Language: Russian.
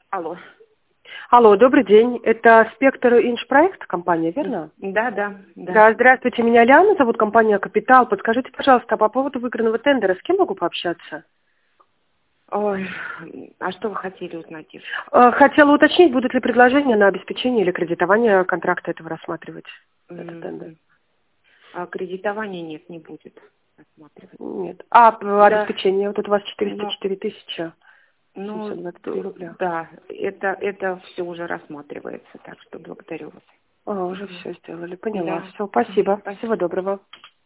Алло. Алло, добрый день. Это Спектр Инжпроект компания, верно? Да. Да, здравствуйте. Меня Лиана зовут, компания «Капитал». Подскажите, пожалуйста, по поводу выигранного тендера, с кем могу пообщаться? Ой, а что вы хотели узнать? Хотела уточнить, будут ли предложения на обеспечение или кредитование контракта этого рассматривать, этот тендер? Кредитования нет, не будет рассматривать. Нет. Да. Обеспечение? Вот тут у вас 404 тысячи. Ну, 723 рубля. да, это все уже рассматривается, так что благодарю вас. Уже все сделали, поняла. Да. Все, спасибо. Спасибо. Всего доброго.